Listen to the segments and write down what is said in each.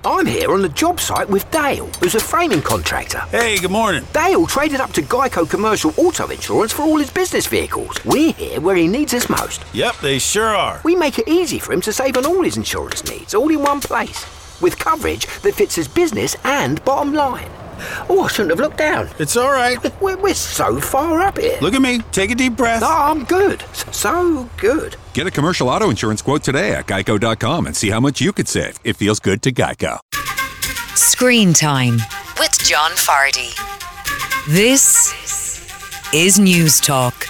I'm here on the job site with Dale, who's a framing contractor. Hey, good morning. Dale traded up to Geico Commercial Auto Insurance for all his business vehicles. We're here where he needs us most. Yep, they sure are. We make it easy for him to save on all his insurance needs, all in one place, with coverage that fits his business and bottom line. Oh, I shouldn't have looked down. It's all right. We're so far up here. Look at me. Take a deep breath. No, I'm good. So good. Get a commercial auto insurance quote today at geico.com and see how much you could save. It feels good to Geico. Screen Time with John Fardy. This is News Talk.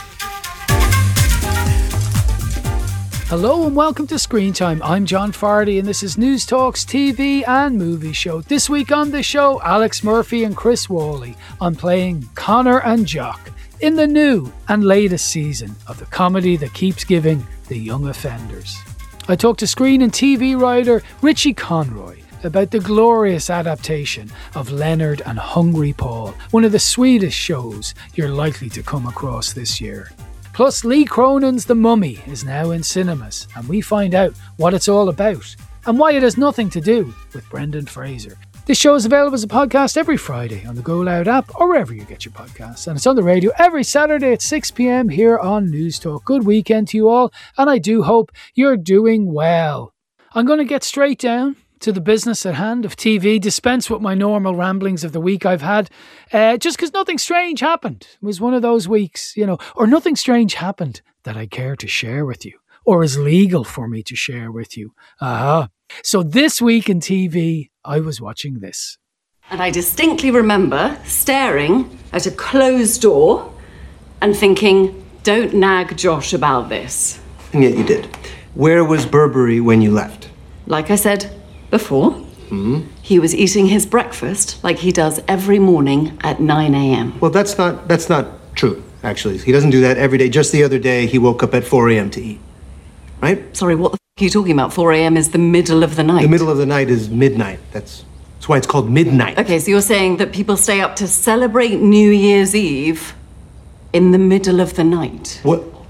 Hello and welcome to Screen Time. I'm John Fardy and this is News Talk's TV and movie show. This week on the show, Alex Murphy and Chris Whalley on playing Connor and Jock in the new and latest season of the comedy that keeps giving the young offenders. I talked to screen and TV writer Richie Conroy about the glorious adaptation of Leonard and Hungry Paul, one of the sweetest shows you're likely to come across this year. Plus, Lee Cronin's The Mummy is now in cinemas, and we find out what it's all about and why it has nothing to do with Brendan Fraser. This show is available as a podcast every Friday on the Go Loud app or wherever you get your podcasts, and it's on the radio every Saturday at 6 p.m. here on News Talk. Good weekend to you all, and I do hope you're doing well. I'm going to get straight down to the business at hand of TV, dispense with my normal ramblings of the week I've had, just because nothing strange happened. It was one of those weeks, or nothing strange happened that I care to share with you, or is legal for me to share with you. So this week in TV, I was watching this. And I distinctly remember staring at a closed door and thinking, don't nag Josh about this. And yet you did. Where was Burberry when you left? Like I said before, he was eating his breakfast like he does every morning at 9 a.m. Well, that's not true, actually. He doesn't do that every day. Just the other day, he woke up at 4 a.m. to eat. Right? Sorry, what the f*** are you talking about? 4 a.m. is the middle of the night. The middle of the night is midnight. That's why it's called midnight. Okay, so you're saying that people stay up to celebrate New Year's Eve in the middle of the night?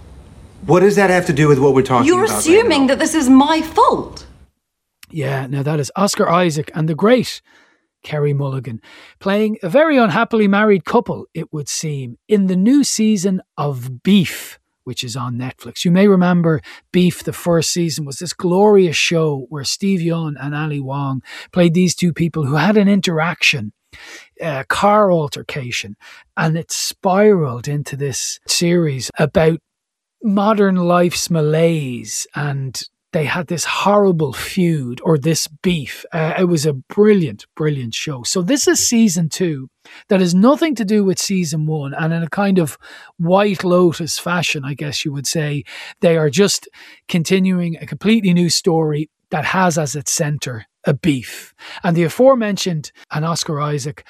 What does that have to do with what we're talking about? You're assuming that this is my fault. Yeah, now that is Oscar Isaac and the great Kerry Mulligan playing a very unhappily married couple, it would seem, in the new season of Beef, which is on Netflix. You may remember Beef, the first season, was this glorious show where Steve Yeun and Ali Wong played these two people who had an interaction, a car altercation, and it spiraled into this series about modern life's malaise, and they had this horrible feud, or this beef. It was a brilliant, brilliant show. So this is season 2 that has nothing to do with season 1. And in a kind of White Lotus fashion, I guess you would say, they are just continuing a completely new story that has as its centre a beef. And the aforementioned and Oscar Isaac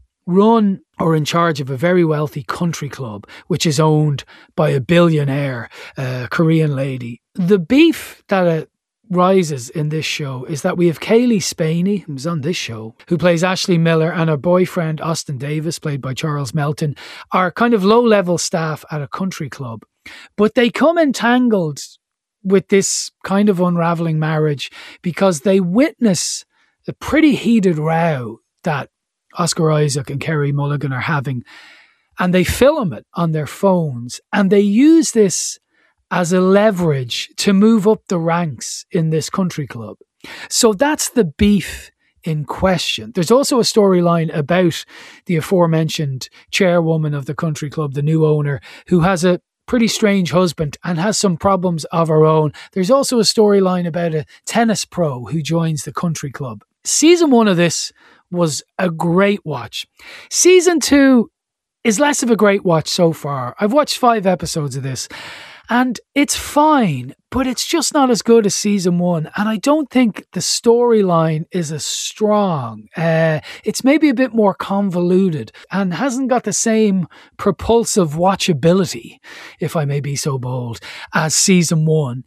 run or in charge of a very wealthy country club, which is owned by a billionaire Korean lady. The beef that rises in this show is that we have Kaylee Spaney, who's on this show, who plays Ashley Miller, and her boyfriend Austin Davis, played by Charles Melton, are kind of low-level staff at a country club. But they come entangled with this kind of unravelling marriage because they witness a pretty heated row that Oscar Isaac and Kerry Mulligan are having, and they film it on their phones, and they use this as a leverage to move up the ranks in this country club. So that's the beef in question. There's also a storyline about the aforementioned chairwoman of the country club, the new owner, who has a pretty strange husband and has some problems of her own. There's also a storyline about a tennis pro who joins the country club. Season 1 of this was a great watch. Season 2 is less of a great watch so far. I've watched 5 episodes of this and it's fine, but it's just not as good as season 1. And I don't think the storyline is as strong. It's maybe a bit more convoluted and hasn't got the same propulsive watchability, if I may be so bold, as season 1.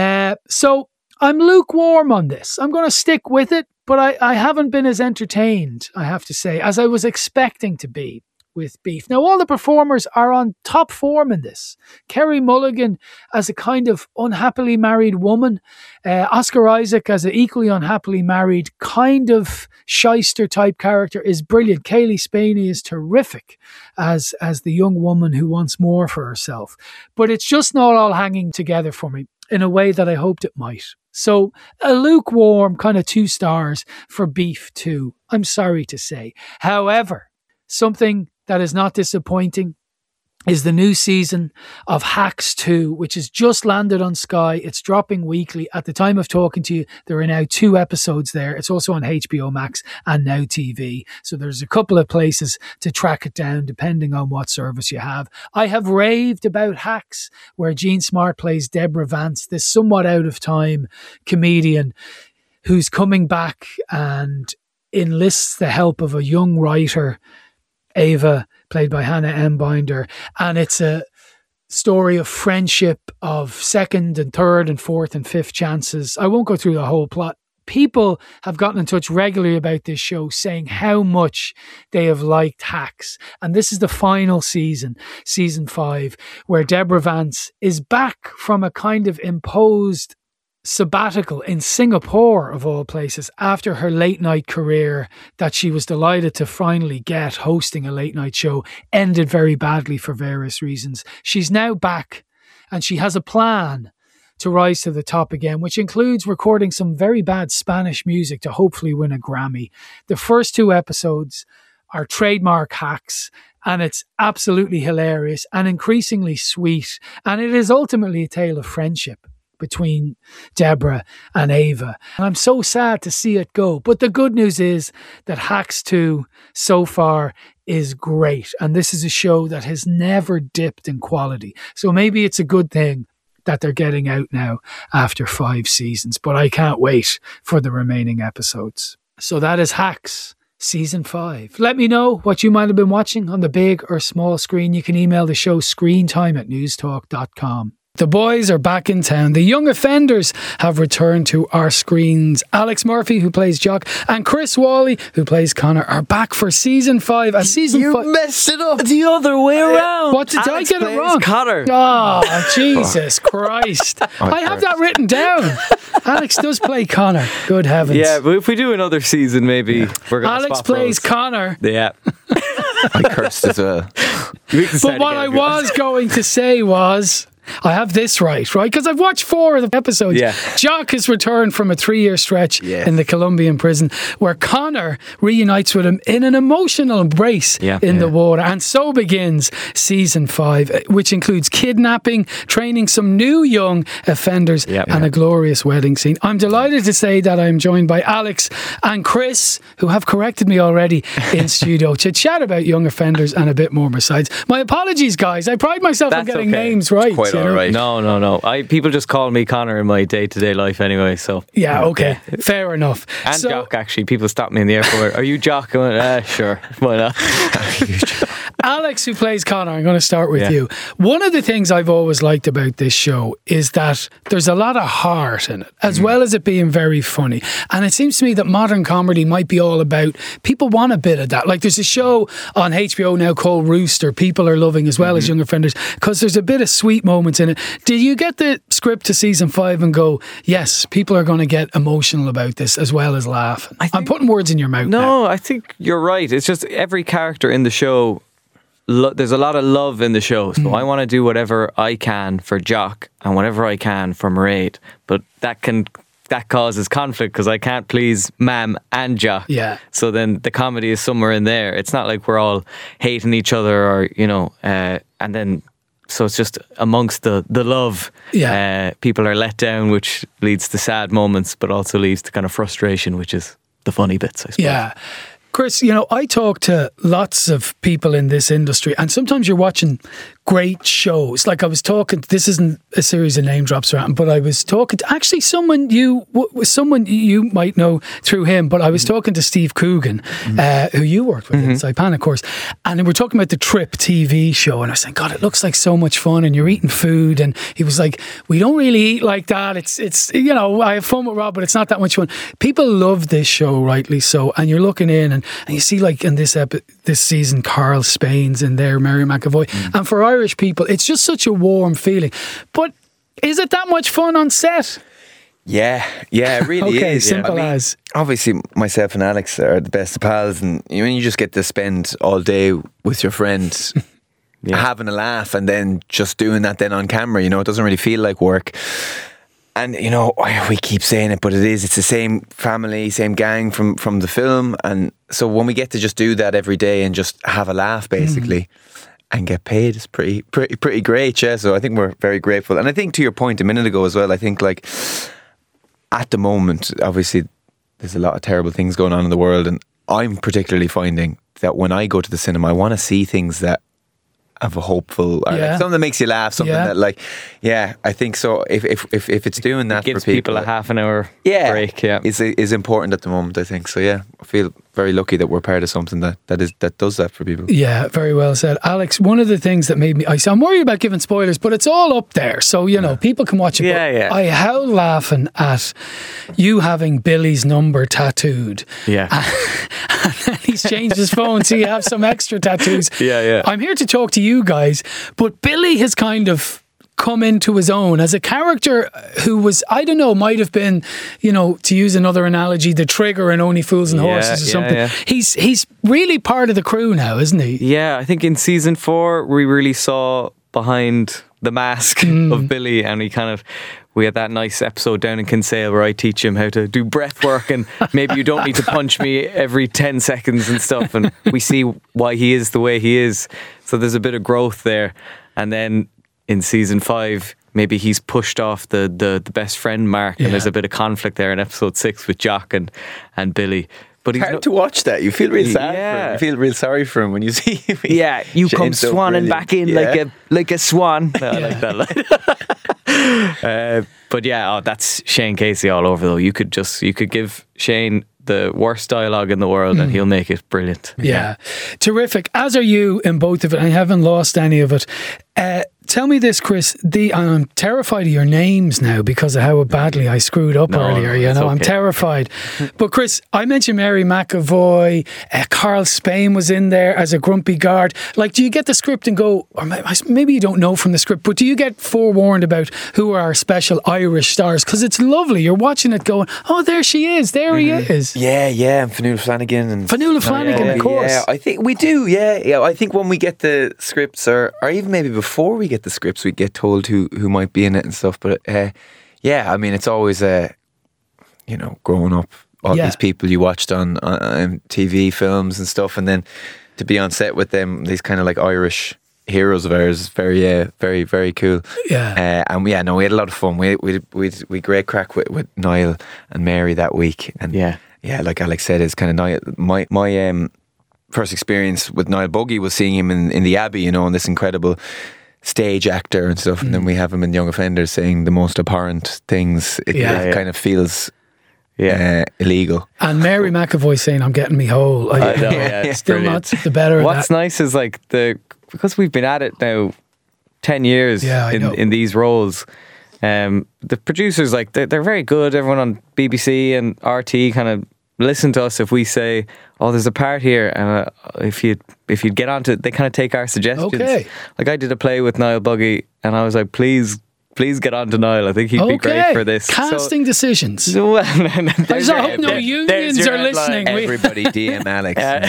So I'm lukewarm on this. I'm going to stick with it, but I haven't been as entertained, I have to say, as I was expecting to be with Beef. Now, all the performers are on top form in this. Kerry Mulligan as a kind of unhappily married woman. Oscar Isaac as an equally unhappily married kind of shyster type character is brilliant. Kaylee Spaney is terrific as the young woman who wants more for herself. But it's just not all hanging together for me in a way that I hoped it might. So a lukewarm kind of 2 stars for Beef 2, I'm sorry to say. However, something that is not disappointing is the new season of Hacks 2, which has just landed on Sky. It's dropping weekly. At the time of talking to you, there are now 2 episodes there. It's also on HBO Max and Now TV. So there's a couple of places to track it down depending on what service you have. I have raved about Hacks, where Jean Smart plays Deborah Vance, this somewhat out of time comedian who's coming back and enlists the help of a young writer, Ava, played by Hannah M. Binder, and it's a story of friendship, of second and third and fourth and fifth chances. I won't go through the whole plot. People have gotten in touch regularly about this show saying how much they have liked Hacks. And this is the final season, season 5, where Deborah Vance is back from a kind of imposed sabbatical in Singapore, of all places, after her late night career that she was delighted to finally get hosting a late night show ended very badly for various reasons. She's now back and she has a plan to rise to the top again, which includes recording some very bad Spanish music to hopefully win a Grammy. The first 2 episodes are trademark Hacks, and it's absolutely hilarious and increasingly sweet, and it is ultimately a tale of friendship between Deborah and Ava. And I'm so sad to see it go. But the good news is that Hacks 2 so far is great. And this is a show that has never dipped in quality. So maybe it's a good thing that they're getting out now after 5 seasons. But I can't wait for the remaining episodes. So that is Hacks Season 5. Let me know what you might have been watching on the big or small screen. You can email the show screentime@newstalk.com. The boys are back in town. The young offenders have returned to our screens. Alex Murphy, who plays Jock, and Chris Wally, who plays Connor, are back for season 5. You messed it up the other way around. What did I get it wrong? Connor. Oh, Jesus Christ. I have that written down. Alex does play Connor. Good heavens. Yeah, but if we do another season, maybe we're going to Alex plays Connor. Yeah. I cursed as well. But what I was going to say was, I have this right? Because I've watched 4 of the episodes. Yeah. Jock has returned from a 3-year stretch in the Colombian prison, where Connor reunites with him in an emotional embrace in the water. And so begins season 5, which includes kidnapping, training some new young offenders, and a glorious wedding scene. I'm delighted to say that I'm joined by Alex and Chris, who have corrected me already in studio, to chat about young offenders and a bit more besides. My apologies, guys. I pride myself on getting names right. Right. No. People just call me Connor in my day-to-day life anyway, so... Yeah, okay. Fair enough. And Jock, actually. People stop me in the airport. Are you Jock? I went, sure. Why not? Alex, who plays Connor, I'm going to start with you. One of the things I've always liked about this show is that there's a lot of heart in it, as well as it being very funny. And it seems to me that modern comedy might be all about, people want a bit of that. Like there's a show on HBO now called Rooster, people are loving as well as Young Offenders, because there's a bit of sweet moments in it. Did you get the script to season 5 and go, yes, people are going to get emotional about this as well as laugh? I'm putting words in your mouth. No, I think you're right. It's just every character in the show, there's a lot of love in the show. So I want to do whatever I can for Jock and whatever I can for Mairead. But that causes conflict because I can't please Mam and Jock. Yeah. So then the comedy is somewhere in there. It's not like we're all hating each other or, and then... So it's just amongst the love, people are let down, which leads to sad moments, but also leads to kind of frustration, which is the funny bits, I suppose. Yeah. Chris, I talk to lots of people in this industry, and sometimes you're watching great shows. Like I was talking, this isn't a series of name drops around, but I was talking to actually someone you might know through him, but I was talking to Steve Coogan, who you worked with in Saipan, of course, and we're talking about the Trip TV show, and I was saying, God, it looks like so much fun, and you're eating food, and he was like, we don't really eat like that. It's you know, I have fun with Rob, but it's not that much fun. People love this show, rightly so, and you're looking in, and you see like in this season, Carl Spain's in there, Mary McAvoy, and for Irish people, it's just such a warm feeling. But is it that much fun on set? Yeah, it really okay, is. Simple as. Obviously, myself and Alex are the best of pals, and you just get to spend all day with your friends, having a laugh, and then just doing that then on camera. You know, it doesn't really feel like work. And you know, we keep saying it, but it's the same family, same gang from the film, and so when we get to just do that every day and just have a laugh, basically. And get paid is pretty great, yeah. So I think we're very grateful. And I think to your point a minute ago as well, I think like at the moment, obviously there's a lot of terrible things going on in the world, and I'm particularly finding that when I go to the cinema, I want to see things that have a hopeful, or like something that makes you laugh, something that like, I think so. If it's doing that, it gives for people a half an hour break, is important at the moment, I think. So I feel very lucky that we're part of something that does that for people. Yeah, very well said, Alex. One of the things that made me, I'm worried about giving spoilers, but it's all up there, so you know people can watch it. I howled laughing at you having Billy's number tattooed. And then he's changed his phone, so you have some extra tattoos. I'm here to talk to you guys, but Billy has kind of come into his own as a character who was, I don't know, might have been, you know, to use another analogy, the Trigger in Only Fools and Horses or something. He's really part of the crew now, isn't he? Yeah, I think in season 4 we really saw behind the mask of Billy, and we had that nice episode down in Kinsale where I teach him how to do breath work, and maybe you don't need to punch me every 10 seconds and stuff, and we see why he is the way he is. So there's a bit of growth there. And then in season 5, maybe he's pushed off the best friend Mark, and there's a bit of conflict there in episode 6 with Jock and Billy. But he's hard to watch that. You feel real sad for him. You feel real sorry for him when you see him. You come swanning back in like a swan. No, I like that. But that's Shane Casey all over though. You could give Shane the worst dialogue in the world and he'll make it brilliant. Yeah. Terrific. As are you in both of it. I haven't lost any of it. Tell me this, Chris. I'm terrified of your names now because of how badly I screwed up earlier. You know, okay. I'm terrified. But Chris, I mentioned Mary McAvoy. Carl Spain was in there as a grumpy guard. Like, do you get the script and go, or maybe you don't know from the script, but do you get forewarned about who are our special Irish stars? Because it's lovely. You're watching it going, oh, there she is. There he is. Yeah, and Fionnuala Flanagan. Fionnuala Flanagan, of course. Yeah, I think we do. Yeah. I think when we get the scripts, or even maybe before we get the scripts, we get told who might be in it and stuff. But I mean, it's always growing up, all these people you watched on TV films and stuff, and then to be on set with them, these kind of like Irish heroes of ours, is very very very cool. We had a lot of fun. We great crack with Niall and Mary that week, and like Alex said, it's kind of Niall. My first experience with Niall Buggy was seeing him in the Abbey, you know, and this incredible stage actor and stuff, and then we have him in Young Offenders saying the most abhorrent things. It kind of feels illegal. And Mary McAvoy saying, "I'm getting me whole." I know, still brilliant. Not the better. What's nice is like because we've been at it now 10 years in these roles. The producers, like they're very good. Everyone on BBC and RT kind of listen to us if we say, oh, there's a part here, and if you'd get onto it, they kind of take our suggestions. Okay. Like I did a play with Niall Buggy, and I was like, please get on to Niall. I think he'd be great for this. Casting decisions. Well, I hope no unions are listening. Everybody DM Alex now.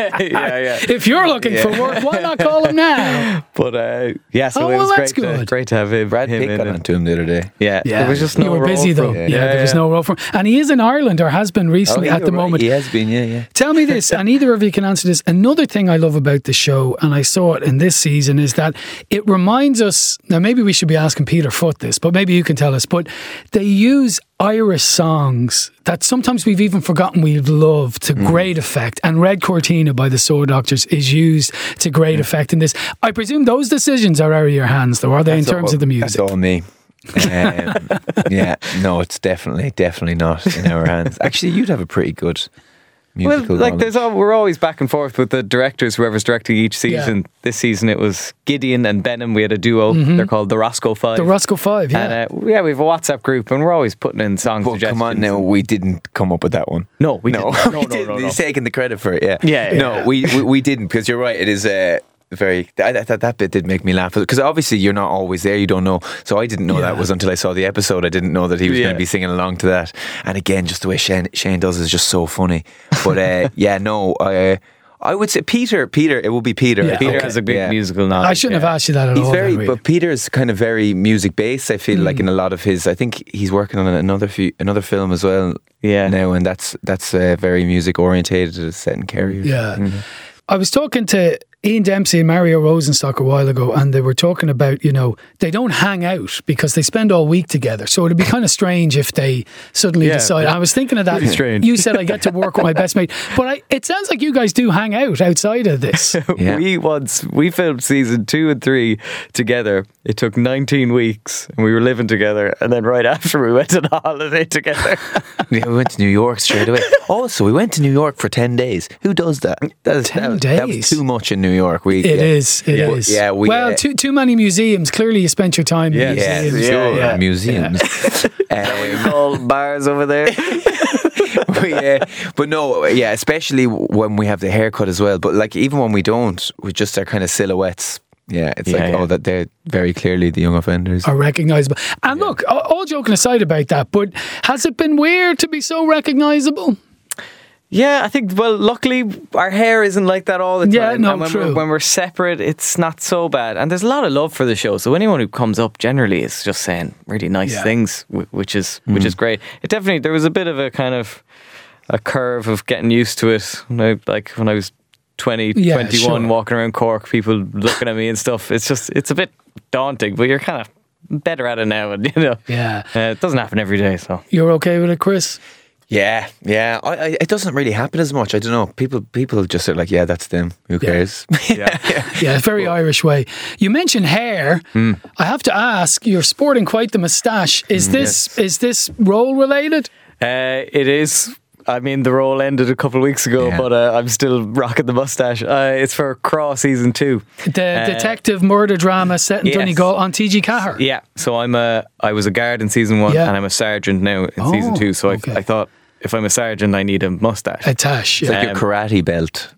If you're looking for work, why not call him now? But so it was great to have him. Brad Pitt got onto him the other day. There was just no role. You were busy though. There was no role for him. And he is in Ireland, or has been recently at the moment. He has been, Tell me this, and either of you can answer this. Another thing I love about the show, and I saw it in this season, is that it reminds us, now maybe we should be asking Peter foot this, but maybe you can tell us. But they use Irish songs that sometimes we've even forgotten we love to great effect. And Red Cortina by the Soul Doctors is used to great effect in this. I presume those decisions are out of your hands, though, are they, in terms of the music? That's all me. Yeah, no, it's definitely not in our hands. Actually, you'd have a pretty good musical knowledge. We're always back and forth with the directors, whoever's directing each season. Yeah. This season it was Gideon and Benham. We had a duo. They're called the Roscoe Five. The Roscoe Five, yeah. And we have a WhatsApp group, and we're always putting in song suggestions. Come on now, we didn't come up with that one. No, we didn't. No. He's taking the credit for it. Yeah. No, we didn't, because you're right. It is that bit did make me laugh, because obviously you're not always there, you don't know. So I didn't know that was until I saw the episode. I didn't know that he was going to be singing along to that. And again, just the way Shane does is just so funny. But I would say Peter. It will be Peter. Yeah, Peter has a big musical knowledge. I shouldn't have asked you that at all. But Peter's kind of very music based. I feel like in a lot of his. I think he's working on another film as well. Yeah. Now, and that's very music orientated. It's set in Kerry. Yeah. I was talking to Ian Dempsey and Mario Rosenstock a while ago, and they were talking about, they don't hang out because they spend all week together. So it'd be kind of strange if they suddenly decide. I was thinking of that. Strange. You said I get to work with my best mate, but it sounds like you guys do hang out outside of this. Yeah. We filmed season 2 and 3 together. It took 19 weeks, and we were living together. And then right after, we went on a holiday together. Yeah, we went to New York straight away. Also, we went to New York for 10 days. Who does that? 10 days? That was too much in New York. It is. Yeah, too many museums. Clearly, you spent your time in museums. Museums. All bars over there. But no, especially when we have the haircut as well. But like, even when we don't, we just are kind of silhouettes. Yeah, it's that they're very clearly the young offenders. Are recognisable. And look, all joking aside about that, but has it been weird to be so recognisable? Yeah, I think, luckily our hair isn't like that all the time. Yeah, no, and true. When we're separate, it's not so bad. And there's a lot of love for the show. So anyone who comes up generally is just saying really nice things, which is great. It definitely, there was a bit of a kind of a curve of getting used to it. When I was 20, 21, walking around Cork, people looking at me and stuff. It's a bit daunting, but you're kind of better at it now. And, it doesn't happen every day. So you're okay with it, Chris? Yeah. It doesn't really happen as much. I don't know. People just are like, that's them. Who cares? Yeah, very Irish way. You mentioned hair. I have to ask, you're sporting quite the moustache. Is this role related? It is. I mean, the role ended a couple of weeks ago, but I'm still rocking the moustache. It's for Craw season 2. The detective murder drama set in Donegal on TG Cahir. Yeah, so I was a guard in season 1 and I'm a sergeant now in season 2. So I thought, if I'm a sergeant, I need a moustache. A tash. It's like your karate belt.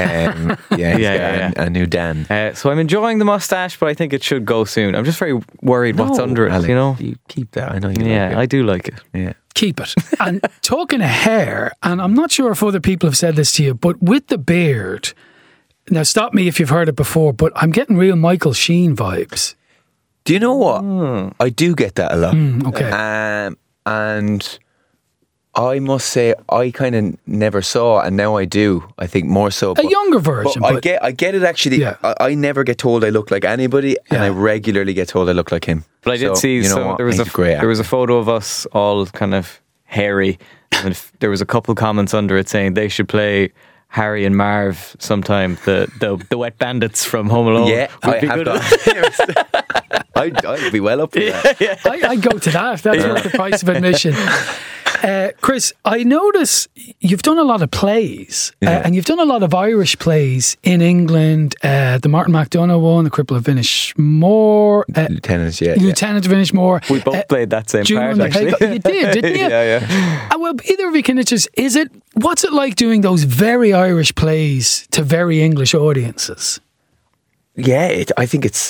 A new Dan. So I'm enjoying the moustache, but I think it should go soon. I'm just very worried what's under it, Alex, You keep that. I know you like it. I do like it. Yeah. Keep it. And talking of hair, and I'm not sure if other people have said this to you, but with the beard, now stop me if you've heard it before, but I'm getting real Michael Sheen vibes. Do you know what? I do get that a lot. Okay. And I must say, I kind of never saw, and now I do. I think more so. A younger version. But I get it actually. Yeah. I never get told I look like anybody, and I regularly get told I look like him. But I did see there was a photo of us all kind of hairy, and there was a couple comments under it saying they should play Harry and Marv sometime, the Wet Bandits from Home Alone. Yeah, I have that. I'd be well up for that. I'd go to that. That's worth the price of admission. Chris, I notice you've done a lot of plays, and you've done a lot of Irish plays in England. The Martin McDonagh one, The Cripple of Inishmore, Lieutenant of Inishmore. We both played that same part, actually. You did, didn't you? Yeah. Well, either of you can just what's it like doing those very Irish plays to very English audiences? Yeah, I think it's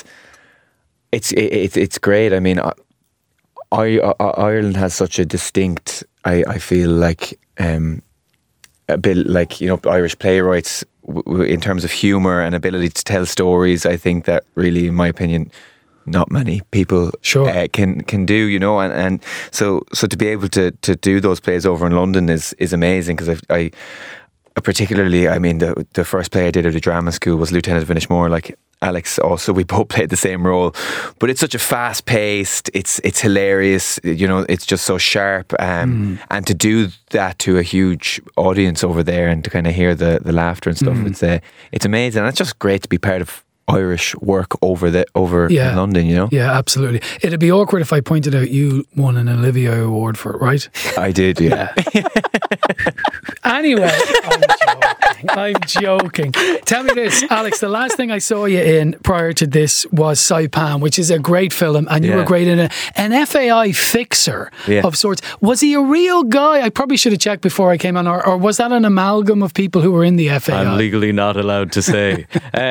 great. I mean, Ireland has such a distinct, I feel like, a bit like, Irish playwrights in terms of humour and ability to tell stories. I think that really, in my opinion, not many people can do, and so to be able to do those plays over in London is amazing, because I particularly, I mean, the first play I did at a drama school was Lieutenant of Inishmore, Alex also, we both played the same role, but it's such a fast paced, it's hilarious, it's just so sharp, and to do that to a huge audience over there and to kind of hear the laughter and stuff, it's amazing, and it's just great to be part of Irish work over in London, Yeah, absolutely. It'd be awkward if I pointed out you won an Olivier Award for it, right? I did, yeah. Anyway, I'm joking. Tell me this, Alex, the last thing I saw you in prior to this was Saipan, which is a great film, and you were great in an FAI fixer of sorts. Was he a real guy? I probably should have checked before I came on, or was that an amalgam of people who were in the FAI? I'm legally not allowed to say.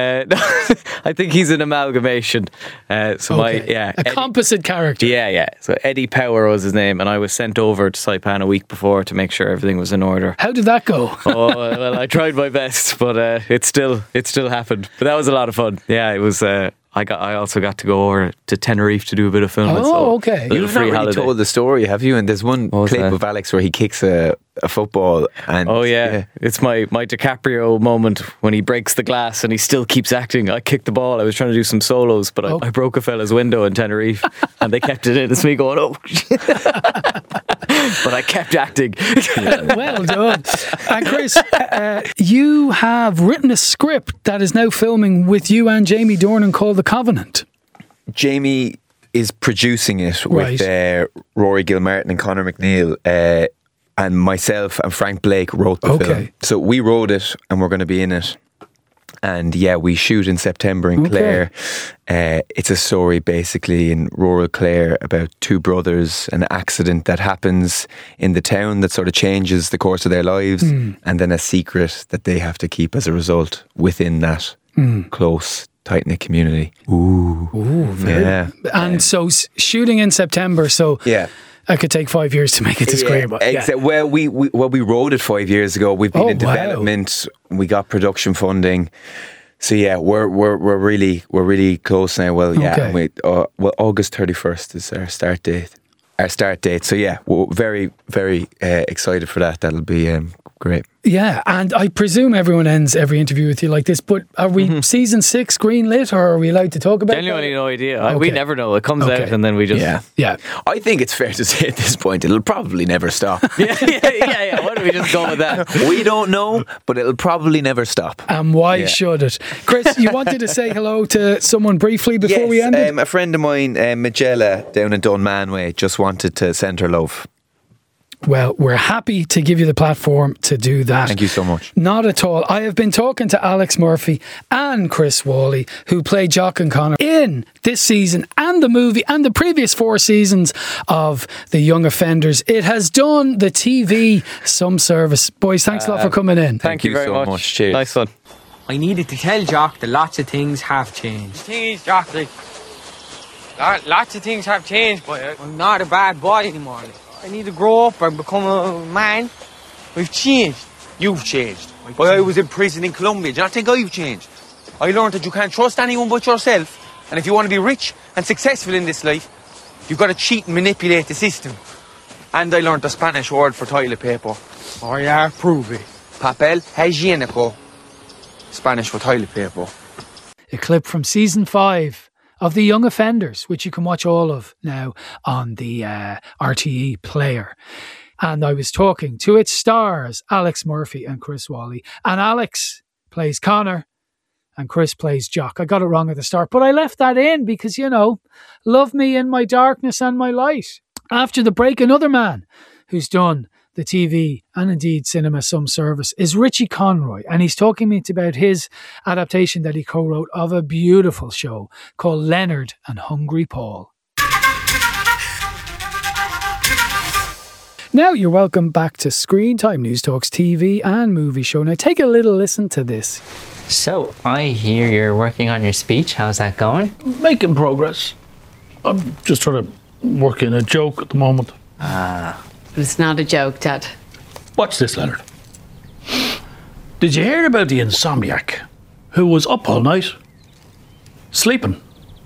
I think he's an amalgamation. A composite character. Yeah. So Eddie Power was his name, and I was sent over to Saipan a week before to make sure everything was in order. How did that go? Well, I tried my best, but it still happened. But that was a lot of fun. Yeah, it was. I also got to go over to Tenerife to do a bit of filming. Okay. You've not really told the story, have you? And there's one clip of Alex where he kicks a football. And it's my DiCaprio moment when he breaks the glass and he still keeps acting. I kicked the ball. I was trying to do some solos, but I broke a fella's window in Tenerife, and they kept it in. It's me going, oh. But I kept acting. Well done. And Chris, you have written a script that is now filming with you and Jamie Dornan called The Covenant. Jamie is producing it with Rory Gilmartin and Conor McNeil, and myself and Frank Blake wrote the film. So we wrote it and we're going to be in it. And we shoot in September in Clare. It's a story basically in rural Clare about two brothers, an accident that happens in the town that sort of changes the course of their lives, and then a secret that they have to keep as a result within that close, tight-knit community. And so shooting in September, I could take 5 years to make it to screen. Well, we wrote it 5 years ago. We've been in development. We got production funding. So we're really close now. Well, August 31st is our start date. So we're very, very excited for that. That'll be great. Yeah, and I presume everyone ends every interview with you like this, but are we season 6 green lit, or are we allowed to talk about it? Genuinely no idea. We never know. It comes out and then we just... Yeah. I think it's fair to say at this point, it'll probably never stop. Yeah. Why don't we just go with that? We don't know, but it'll probably never stop. And why should it? Chris, you wanted to say hello to someone briefly before we end it? A friend of mine, Magella, down in Dunmanway, just wanted to send her love. Well, we're happy to give you the platform to do that. Thank you so much. Not at all. I have been talking to Alex Murphy and Chris Whalley, who play Jock and Connor in this season and the movie and the previous 4 seasons of The Young Offenders. It has done the TV some service. Boys, thanks a lot for coming in. Thank you very much. Cheers. Nice one. I needed to tell Jock that lots of things have changed. The thing is, Jock, lots of things have changed, but I'm not a bad boy anymore. I need to grow up and become a man. I've changed. You've changed. While I was in prison in Colombia, do you not think I've changed? I learned that you can't trust anyone but yourself. And if you want to be rich and successful in this life, you've got to cheat and manipulate the system. And I learned the Spanish word for toilet paper. Oh yeah, prove it. Papel higiénico. Spanish for toilet paper. A clip from season 5 of The Young Offenders, which you can watch all of now on the RTE player. And I was talking to its stars, Alex Murphy and Chris Whalley. And Alex plays Connor and Chris plays Jock. I got it wrong at the start, but I left that in because, love me in my darkness and my light. After the break, another man who's done the TV and indeed cinema some service is Richie Conroy, and he's talking to me about his adaptation that he co-wrote of a beautiful show called Leonard and Hungry Paul. Now you're welcome back to Screen Time, News Talk's TV and movie show. Now take a little listen to this. So I hear you're working on your speech. How's that going? Making progress. I'm just trying to work in a joke at the moment. It's not a joke, Dad. Watch this, Leonard. Did you hear about the insomniac who was up all night, sleeping?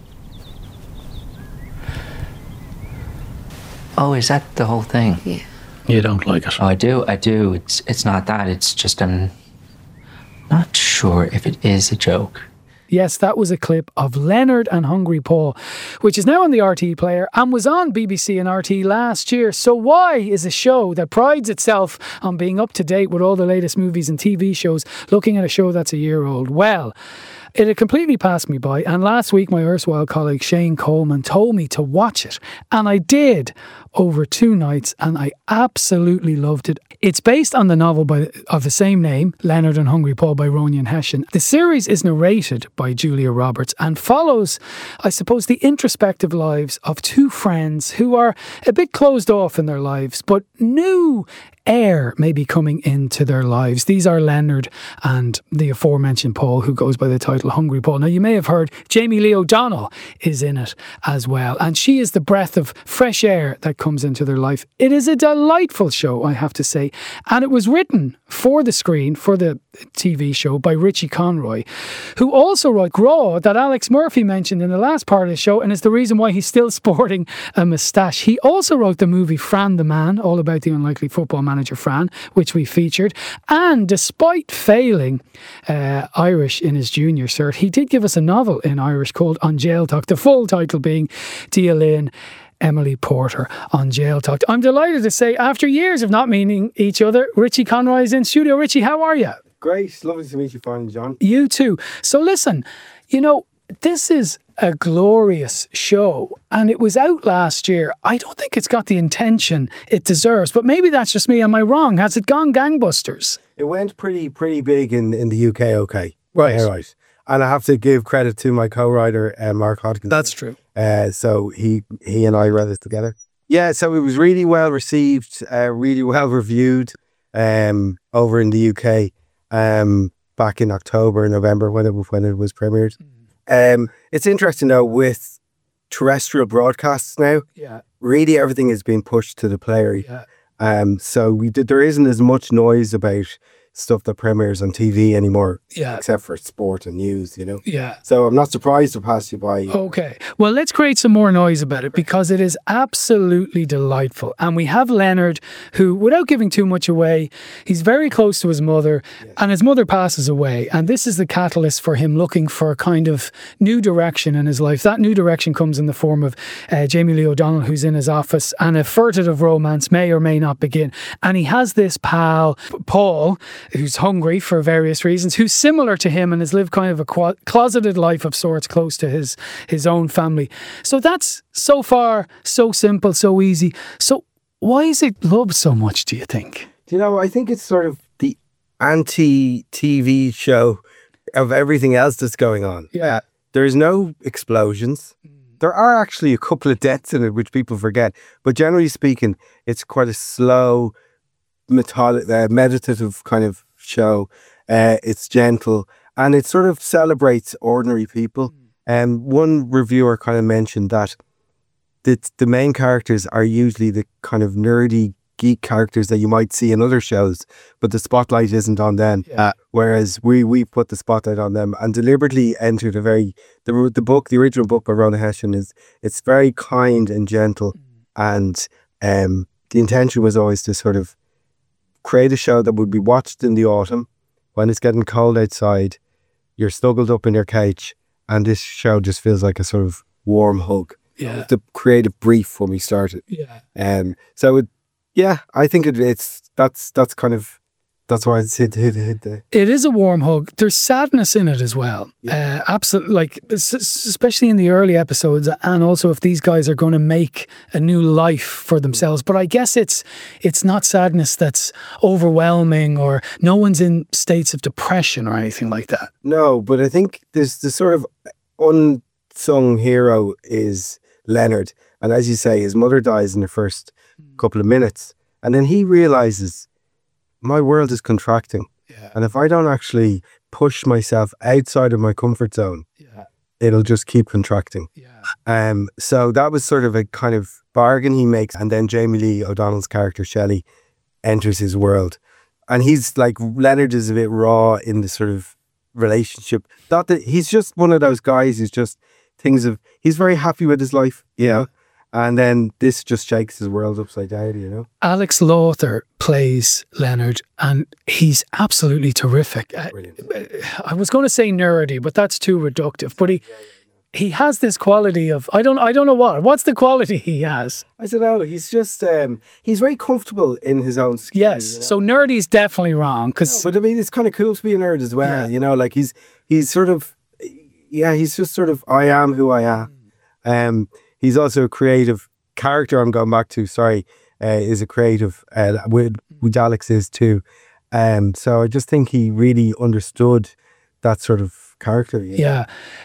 Oh, is that the whole thing? Yeah. You don't like it? Oh, I do. It's not that. It's just I'm not sure if it is a joke. Yes, that was a clip of Leonard and Hungry Paul, which is now on the RT player and was on BBC and RT last year. So why is a show that prides itself on being up to date with all the latest movies and TV shows looking at a show that's a year old? Well, it had completely passed me by, and last week my erstwhile colleague Shane Coleman told me to watch it, and I did over 2 nights, and I absolutely loved it. It's based on the novel of the same name, Leonard and Hungry Paul, by Rowan Hession. The series is narrated by Julia Roberts and follows, I suppose, the introspective lives of 2 friends who are a bit closed off in their lives, but new air may be coming into their lives. These are Leonard and the aforementioned Paul, who goes by the title Hungry Paul. Now, you may have heard Jamie Lee O'Donnell is in it as well, and she is the breath of fresh air that comes into their life. It is a delightful show, I have to say, and it was written for the screen, for the TV show, by Richie Conroy, who also wrote Graw, that Alex Murphy mentioned in the last part of the show, and is the reason why he's still sporting a moustache. He also wrote the movie Fran the Man, all about the unlikely football manager Fran, which we featured. And despite failing Irish in his junior cert, he did give us a novel in Irish called On Jail Talk, the full title being Dia Lynn, Emily Porter on Jail Talk. I'm delighted to say, after years of not meeting each other, Richie Conroy is in studio. Richie, how are you? Great. Lovely to meet you finally, John. You too. So listen, you know, this is a glorious show, and it was out last year. I don't think it's got the intention it deserves, but maybe that's just me. Am I wrong? Has it gone gangbusters? It went pretty big in the UK, okay. Right. Yeah, right. And I have to give credit to my co-writer, Mark Hodgkins. That's true. So he and I read it together. Yeah, so it was really well received, really well reviewed over in the UK back in October, November when it was premiered. It's interesting though, with terrestrial broadcasts now, really everything is being pushed to the player. So there isn't as much noise about stuff that premieres on TV anymore, except for sport and news, you know. So I'm not surprised to pass you by. Okay, well, let's create some more noise about it, because it is absolutely delightful. And we have Leonard, who, without giving too much away, he's very close to his mother, and his mother passes away, and this is the catalyst for him looking for a kind of new direction in his life. That new direction comes in the form of Jamie Lee O'Donnell, who's in his office, and a furtive romance may or may not begin. And he has this pal, Paul, who's hungry for various reasons, who's similar to him and has lived kind of a closeted life of sorts close to his own family. So that's so far so simple, so easy. So why is it loved so much, do you think? Do you know, I think it's sort of the anti-TV show of everything else that's going on. There's no explosions. There are actually a couple of deaths in it, which people forget. But generally speaking, it's quite a slow, meditative kind of show. It's gentle, and it sort of celebrates ordinary people. One reviewer kind of mentioned that the main characters are usually the kind of nerdy geek characters that you might see in other shows, but the spotlight isn't on them. Whereas we put the spotlight on them and deliberately entered the original book by Rowan Hession it's very kind and gentle, and the intention was always to sort of create a show that would be watched in the autumn when it's getting cold outside. You're snuggled up in your couch, and this show just feels like a sort of warm hug. To create a brief when we started. I think that's kind of, that's why it's hit there. It is a warm hug. There's sadness in it as well. Absolutely, like especially in the early episodes, and also if these guys are going to make a new life for themselves. But I guess it's not sadness that's overwhelming, or no one's in states of depression or anything like that. No, but I think there's the sort of unsung hero is Leonard, and as you say, his mother dies in the first couple of minutes, and then he realizes, my world is contracting, and if I don't actually push myself outside of my comfort zone, it'll just keep contracting. So that was sort of a kind of bargain he makes, and then Jamie Lee O'Donnell's character Shelley enters his world, and he's like, Leonard is a bit raw in the sort of relationship. Not that he's just one of those guys who's just he's very happy with his life, And then this just shakes his world upside down, you know? Alex Lawther plays Leonard, and he's absolutely terrific. I was going to say nerdy, but that's too reductive. But he has this quality of, I don't know what's the quality he has. I don't know. He's just he's very comfortable in his own skin. Yes. You know? So nerdy is definitely wrong, because but I mean, it's kind of cool to be a nerd as well. You know, like he's sort of he's just sort of, I am who I am. He's also a creative character. I'm going back to is a creative. Which Alex is too. So I just think he really understood that sort of character. Yeah.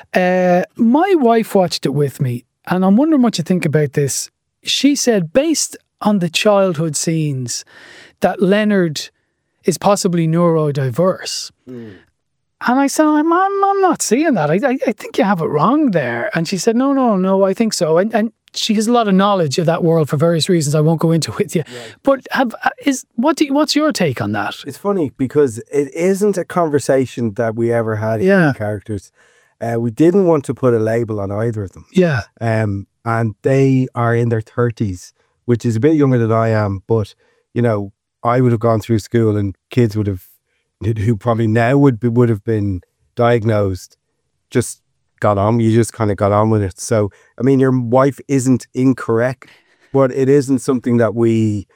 My wife watched it with me, and I'm wondering what you think about this. She said, based on the childhood scenes, that Leonard is possibly neurodiverse. And I said, I'm not seeing that. I think you have it wrong there. And she said, no, I think so. And she has a lot of knowledge of that world for various reasons I won't go into with you. Right. But what's your take on that? It's funny because it isn't a conversation that we ever had with the characters. We didn't want to put a label on either of them. Yeah. And they are in their 30s, which is a bit younger than I am. But, you know, I would have gone through school and kids who probably now would have been diagnosed, just got on. You just kind of got on with it. So, I mean, your wife isn't incorrect, but it isn't something that we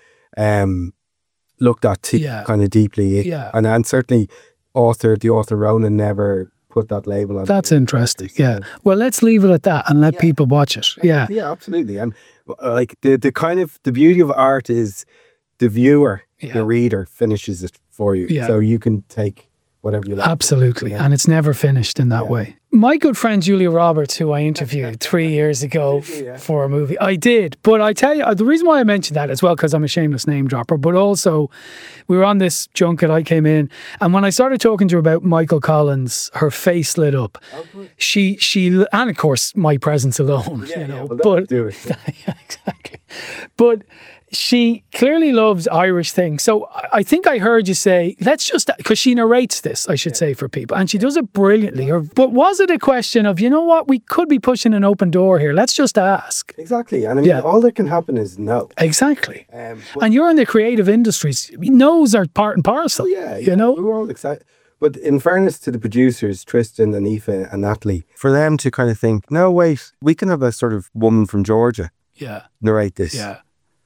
looked at kind of deeply. Yeah. And certainly the author Ronan never put that label on. That's interesting. Yeah. Well, let's leave it at that and let people watch it. Yeah. Yeah, absolutely. And like the kind of the beauty of art is the viewer, the reader finishes it for you. Yeah. So you can take whatever you like. Absolutely. And it's never finished in that way. My good friend Julia Roberts, who I interviewed 3 years ago for a movie. I did. But I tell you, the reason why I mentioned that as well, because I'm a shameless name dropper, but also we were on this junket, I came in, and when I started talking to her about Michael Collins, her face lit up. She and of course my presence alone, but do it. exactly. But she clearly loves Irish things. So I think I heard you say, because she narrates this, I should say, for people, and she does it brilliantly. But was it a question of, you know what, we could be pushing an open door here, let's just ask? Exactly. And I mean, all that can happen is no. Exactly. And you're in the creative industries. No's are part and parcel. You know? We were all excited. But in fairness to the producers, Tristan and Aoife and Natalie, for them to kind of think, no, wait, we can have a sort of woman from Georgia narrate this. Yeah.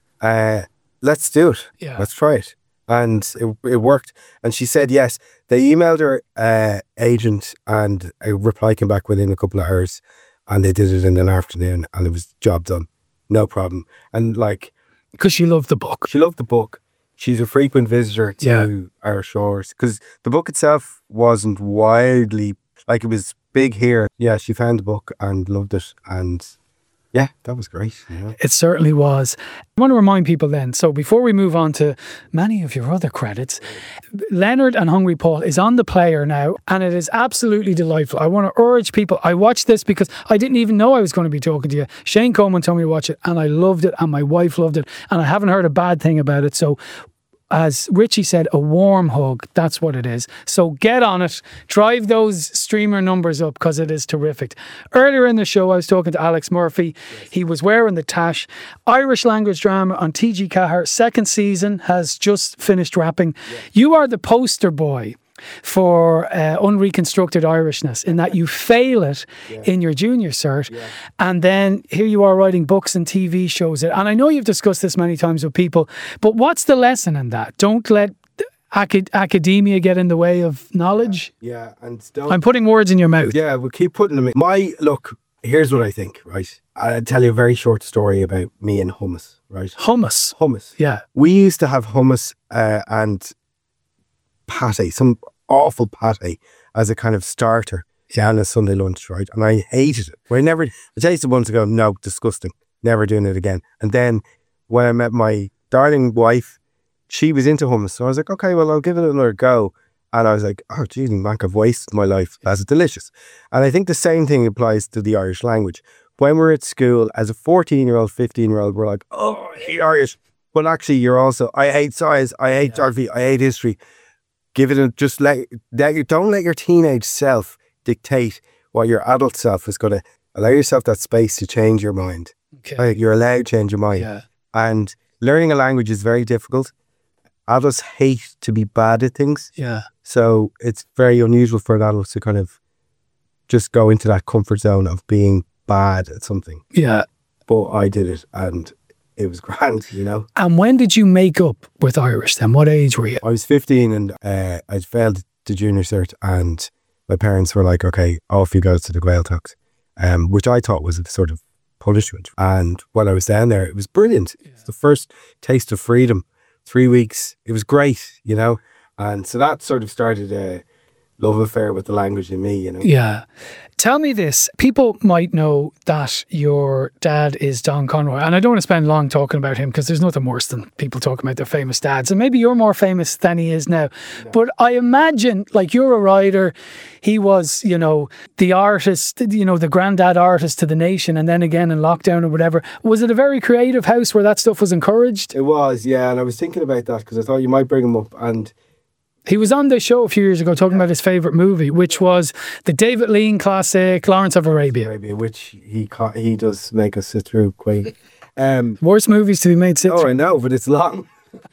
Let's do it. Yeah. Let's try it. And it worked. And she said yes. They emailed her agent, and a reply came back within a couple of hours, and they did it in an afternoon, and it was job done. No problem. And because she loved the book. She loved the book. She's a frequent visitor to our shores, because the book itself wasn't widely, it was big here. Yeah, she found the book and loved it, and yeah, that was great. Yeah. It certainly was. I want to remind people then, so before we move on to many of your other credits, Leonard and Hungry Paul is on the player now, and it is absolutely delightful. I want to urge people, I watched this because I didn't even know I was going to be talking to you. Shane Coleman told me to watch it, and I loved it, and my wife loved it, and I haven't heard a bad thing about it. So as Richie said, a warm hug. That's what it is. So get on it. Drive those streamer numbers up, because it is terrific. Earlier in the show, I was talking to Alex Murphy. Yes. He was wearing the tash. Irish language drama on TG Cahir. Second season has just finished wrapping. Yeah. You are the poster boy for unreconstructed Irishness, in that you fail it in your junior cert, and then here you are writing books and TV shows. And I know you've discussed this many times with people, but what's the lesson in that? Don't let academia get in the way of knowledge. And I'm putting words in your mouth. Yeah, we'll keep putting them in. Look, here's what I think, right? I'll tell you a very short story about me and hummus, right? Hummus. Yeah. We used to have hummus and pate, some awful pate, as a kind of starter down a Sunday lunch, right? And I hated it. I tasted it once ago, no, disgusting. Never doing it again. And then when I met my darling wife, she was into hummus. So I was like, okay, well, I'll give it another go. And I was like, oh, geez, Mank, I've wasted my life. That's delicious. And I think the same thing applies to the Irish language. When we're at school, as a 14-year-old, 15-year-old, we're like, oh, I hate Irish. But actually, you're also, I hate science, I hate geography, I hate history. Give it don't let your teenage self dictate what your adult self is going to. Allow yourself that space to change your mind. Okay. Like, you're allowed to change your mind. Yeah. And learning a language is very difficult. Adults hate to be bad at things. Yeah. So it's very unusual for an adult to kind of just go into that comfort zone of being bad at something. Yeah. But I did it and it was grand, you know. And when did you make up with Irish then? What age were you? I was 15 and I failed the junior cert, and my parents were like, okay, off you go to the Gaeltacht, which I thought was a sort of punishment. And when I was down there, it was brilliant. Yeah. It's the first taste of freedom. 3 weeks. It was great, you know. And so that sort of started a love affair with the language in me, you know. Yeah. Tell me this. People might know that your dad is Don Conroy, and I don't want to spend long talking about him because there's nothing worse than people talking about their famous dads. And maybe you're more famous than he is now. No. But I imagine, like, you're a writer. He was, you know, the artist, you know, the granddad artist to the nation, and then again in lockdown or whatever. Was it a very creative house where that stuff was encouraged? It was, yeah. And I was thinking about that because I thought you might bring him up. And he was on the show a few years ago talking about his favourite movie, which was the David Lean classic Lawrence of Arabia. Which he does make us sit through quite. Worst movies to be made sit through. Oh, I know, but it's long.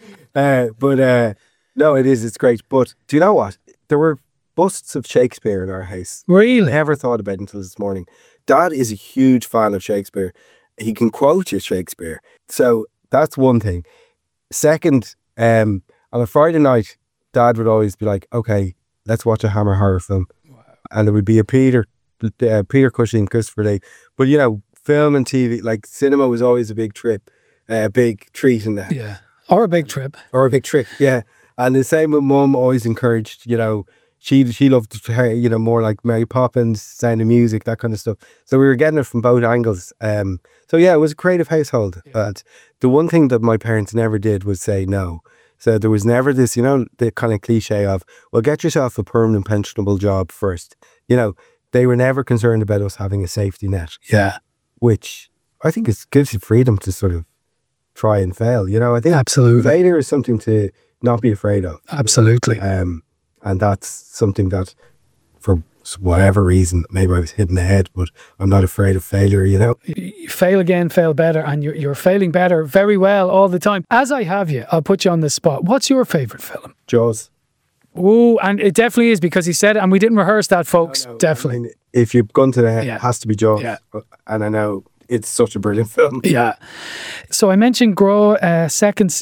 No, it is. It's great. But do you know what? There were busts of Shakespeare in our house. Really? Never thought about it until this morning. Dad is a huge fan of Shakespeare. He can quote you Shakespeare. So that's one thing. Second, on a Friday night, Dad would always be like, okay, let's watch a Hammer horror film. Wow. And it would be a Peter Cushing, Christopher Lee. But, you know, film and TV, like cinema was always a big trip, a big treat in that. Yeah. Or a big trip. Or a big trip, yeah. And the same with Mum, always encouraged, you know, she loved, you know, more like Mary Poppins, Sound of Music, that kind of stuff. So we were getting it from both angles. So yeah, it was a creative household. Yeah. But the one thing that my parents never did was say no. So there was never this, you know, the kind of cliche of, well, get yourself a permanent pensionable job first. You know, they were never concerned about us having a safety net. Yeah. Which I think gives you freedom to sort of try and fail. You know, I think absolutely failure is something to not be afraid of. Absolutely. And that's something that, for whatever reason, maybe I was hitting the head, but I'm not afraid of failure, you know. You fail again, fail better, and you're failing better very well all the time. As I have you, I'll put you on the spot. What's your favourite film? Jaws. Oh, and it definitely is because he said it, and we didn't rehearse that, folks. No, definitely. I mean, if you've gone to the head, it has to be Jaws. Yeah. And I know it's such a brilliant film. Yeah. So I mentioned Graw, second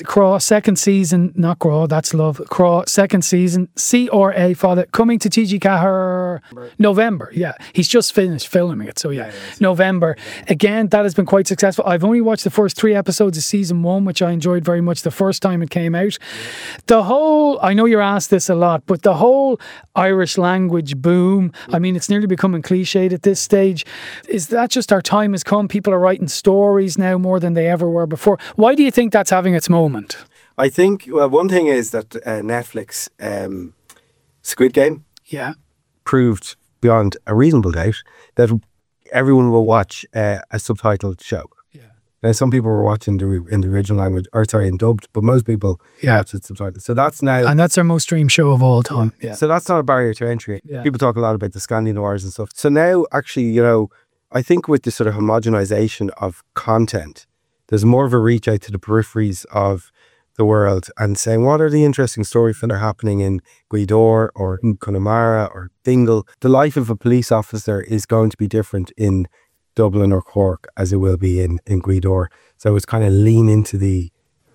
season, not Graw, that's love. Graw, second season, CRA, Father, coming to TG Cahir November. Yeah. He's just finished filming it. So yeah, November. Again, that has been quite successful. I've only watched the first 3 episodes of season 1, which I enjoyed very much the first time it came out. Yeah. The whole, I know you're asked this a lot, but the whole Irish language boom, I mean, it's nearly becoming cliched at this stage. Is that just our time has come? People are writing stories now more than they ever were before. Why do you think that's having its moment? I think, well, one thing is that Netflix Squid Game proved beyond a reasonable doubt that everyone will watch a subtitled show. Yeah. Now, some people were watching in the original language, or sorry, in dubbed, but most people watch it subtitled. So that's now... And that's our most streamed show of all time. Yeah. So that's not a barrier to entry. Yeah. People talk a lot about the Scandinavians and stuff. So now, actually, you know, I think with the sort of homogenization of content, there's more of a reach out to the peripheries of the world and saying, what are the interesting stories that are happening in Gweedore or in Connemara or Dingle? The life of a police officer is going to be different in Dublin or Cork as it will be in Gweedore. So it's kind of lean into the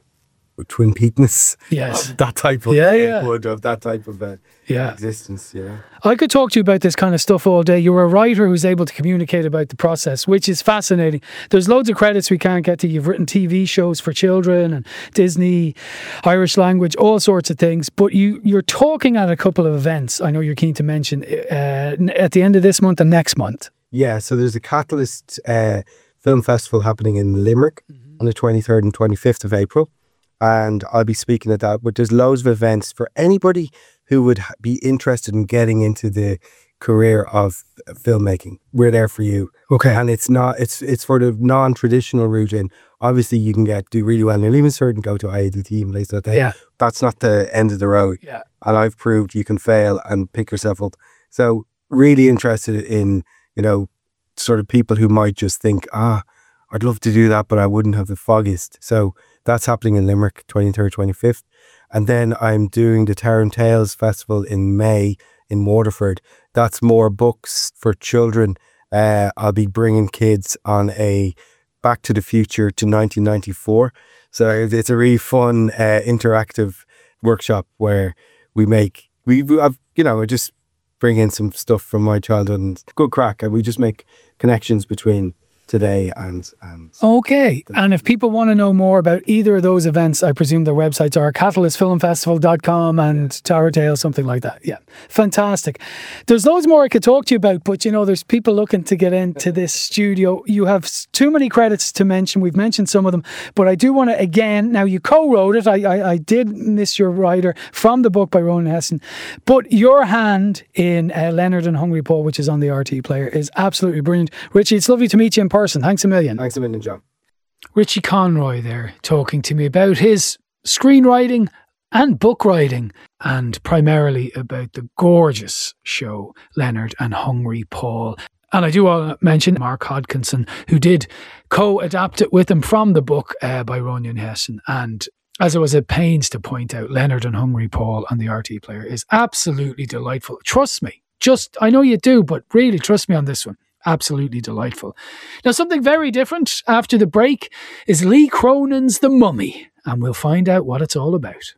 Twin Peakness of that type of of that type of existence. Yeah, I could talk to you about this kind of stuff all day. You're a writer who's able to communicate about the process, which is fascinating. There's loads of credits we can't get to. You've written TV shows for children and Disney, Irish language, all sorts of things. But you're talking at a couple of events. I know you're keen to mention at the end of this month and next month. Yeah, so there's a Catalyst Film Festival happening in Limerick on the 23rd and 25th of April. And I'll be speaking at that. But there's loads of events for anybody who would be interested in getting into the career of filmmaking. We're there for you. Okay. And it's for the non-traditional route in. Obviously, you can do really well in your Leaving Cert and go to IADT and places like that. Yeah. That's not the end of the road. Yeah. And I've proved you can fail and pick yourself up. So really interested in, you know, sort of people who might just think, I'd love to do that, but I wouldn't have the foggiest. So that's happening in Limerick, 23rd, 25th. And then I'm doing the Tower and Tales Festival in May in Waterford. That's more books for children. I'll be bringing kids on a Back to the Future to 1994. So it's a really fun, interactive workshop where we just bring in some stuff from my childhood and good crack. And we just make connections between today and okay. And if people want to know more about either of those events, I presume their websites are catalystfilmfestival.com and Tower Tale, something like that. Yeah, fantastic. There's loads more I could talk to you about, but there's people looking to get into this studio. You have too many credits to mention. We've mentioned some of them, but I do want to, again, now you co-wrote it. I did miss your writer from the book by Ronan Heston, but your hand in Leonard and Hungry Paul, which is on the RT player, is absolutely brilliant. Richie, it's lovely to meet you in person. Thanks a million. Thanks a million, John. Richie Conroy there talking to me about his screenwriting and book writing, and primarily about the gorgeous show Leonard and Hungry Paul. And I do want to mention Mark Hodkinson, who did co-adapt it with him from the book by Ronan Heston. And as it was at pains to point out, Leonard and Hungry Paul on the RT player is absolutely delightful. Trust me. I know you do, but really trust me on this one. Absolutely delightful. Now, something very different after the break is Lee Cronan's The Mummy, and we'll find out what it's all about.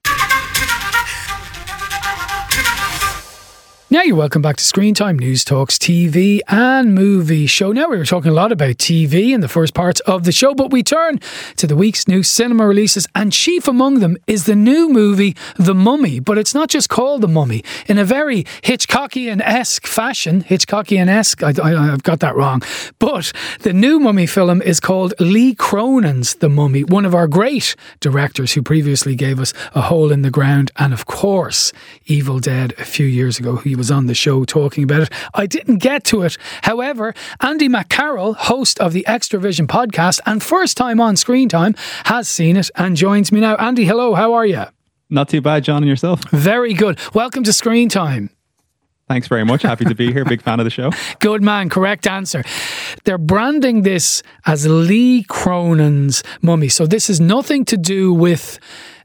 Now you're welcome back to Screen Time, News Talks TV and movie show. Now we were talking a lot about TV in the first parts of the show, but we turn to the week's new cinema releases, and chief among them is the new movie The Mummy. But it's not just called The Mummy. In a very Hitchcockian-esque fashion, Hitchcockian-esque, I've got that wrong, but the new Mummy film is called Lee Cronan's The Mummy, one of our great directors who previously gave us A Hole in the Ground and, of course, Evil Dead a few years ago. He was on the show talking about it. I didn't get to it. However, Andy McCarroll, host of the Extravision podcast and first time on Screen Time, has seen it and joins me now. Andy, hello, how are you? Not too bad, John, and yourself? Very good. Welcome to Screen Time. Thanks very much. Happy to be here. Big fan of the show. Good man. Correct answer. They're branding this as Lee Cronan's Mummy. So this is nothing to do with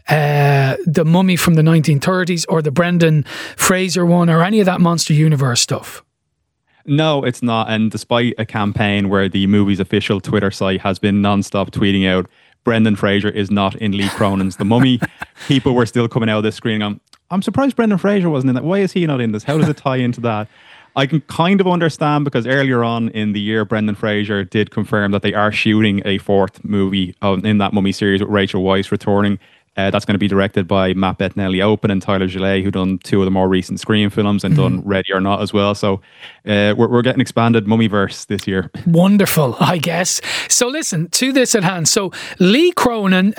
the Mummy from the 1930s or the Brendan Fraser one or any of that Monster Universe stuff. No, it's not. And despite a campaign where the movie's official Twitter site has been non-stop tweeting out, Brendan Fraser is not in Lee Cronan's The Mummy, people were still coming out of this screening on, I'm surprised Brendan Fraser wasn't in that. Why is he not in this? How does it tie into that? I can kind of understand, because earlier on in the year, Brendan Fraser did confirm that they are shooting a fourth movie in that Mummy series with Rachel Weisz returning. That's going to be directed by Matt Bettinelli-Olpin and Tyler Gillett, who done two of the more recent Scream films and done Ready or Not as well. So we're getting expanded Mummyverse this year. Wonderful, I guess. So listen, to this at hand. So Lee Cronin,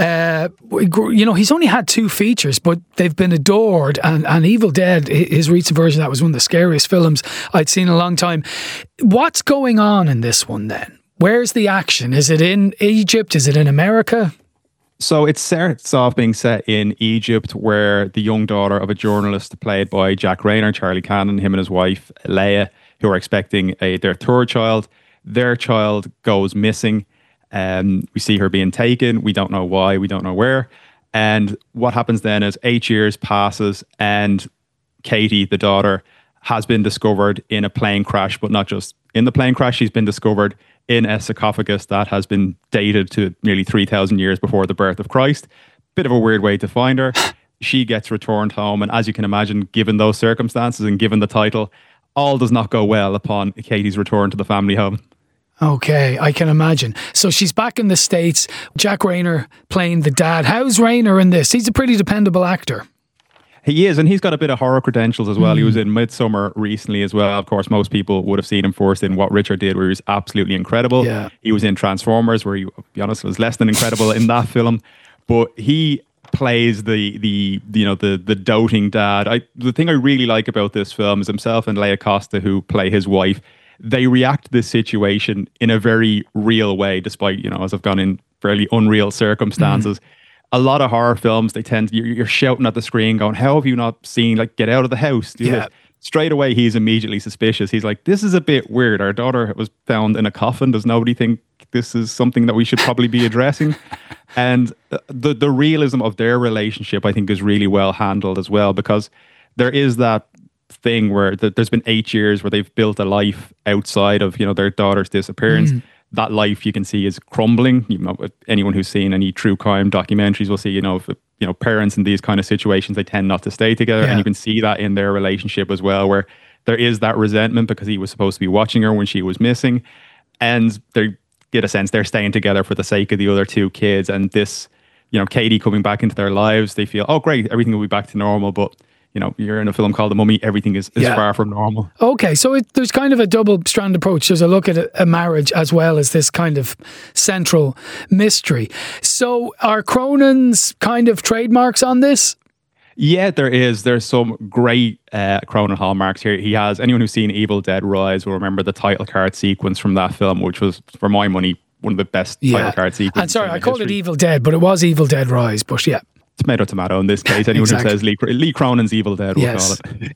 he's only had two features, but they've been adored. And Evil Dead, his recent version, that was one of the scariest films I'd seen in a long time. What's going on in this one then? Where's the action? Is it in Egypt? Is it in America? So it starts off being set in Egypt, where the young daughter of a journalist played by Jack Rayner, Charlie Cannon, him and his wife, Leia, who are expecting their third child. Their child goes missing. We see her being taken. We don't know why. We don't know where. And what happens then is 8 years passes and Katie, the daughter, has been discovered in a plane crash, but not just in the plane crash. She's been discovered in a sarcophagus that has been dated to nearly 3,000 years before the birth of Christ. Bit of a weird way to find her. She gets returned home, and as you can imagine, given those circumstances and given the title, all does not go well upon Katie's return to the family home. Okay, I can imagine. So she's back in the States. Jack Rayner playing the dad. How's Rayner in this? He's a pretty dependable actor. He is, and he's got a bit of horror credentials as well. He was in Midsommar recently as well. Of course, most people would have seen him first in What Richard Did, where he was absolutely incredible. Yeah. He was in Transformers, where he, to be honest, was less than incredible in that film. But he plays the doting dad. The thing I really like about this film is himself and Leia Costa, who play his wife. They react to this situation in a very real way, despite, as I've gone in fairly unreal circumstances. A lot of horror films, they tend to, you're shouting at the screen going, how have you not seen, get out of the house? Straight away, he's immediately suspicious. He's like, this is a bit weird. Our daughter was found in a coffin. Does nobody think this is something that we should probably be addressing. And the realism of their relationship, I think, is really well handled as well, because there is that thing where there's been 8 years where they've built a life outside of, their daughter's disappearance. That life you can see is crumbling. Anyone who's seen any true crime documentaries will see, if, parents in these kind of situations, they tend not to stay together. And you can see that in their relationship as well, where there is that resentment because he was supposed to be watching her when she was missing. And they get a sense they're staying together for the sake of the other two kids. And this, Katie coming back into their lives, they feel, oh, great, everything will be back to normal. But you're in a film called The Mummy, everything is far from normal. Okay, so there's kind of a double-strand approach. There's a look at a marriage as well as this kind of central mystery. So are Cronan's kind of trademarks on this? Yeah, there is. There's some great Cronin hallmarks here. He has, anyone who's seen Evil Dead Rise will remember the title card sequence from that film, which was, for my money, one of the best title card sequences. And sorry, I called it Evil Dead, but it was Evil Dead Rise, but yeah. Tomato in this case. Anyone who says Lee Cronin's Evil Dead will call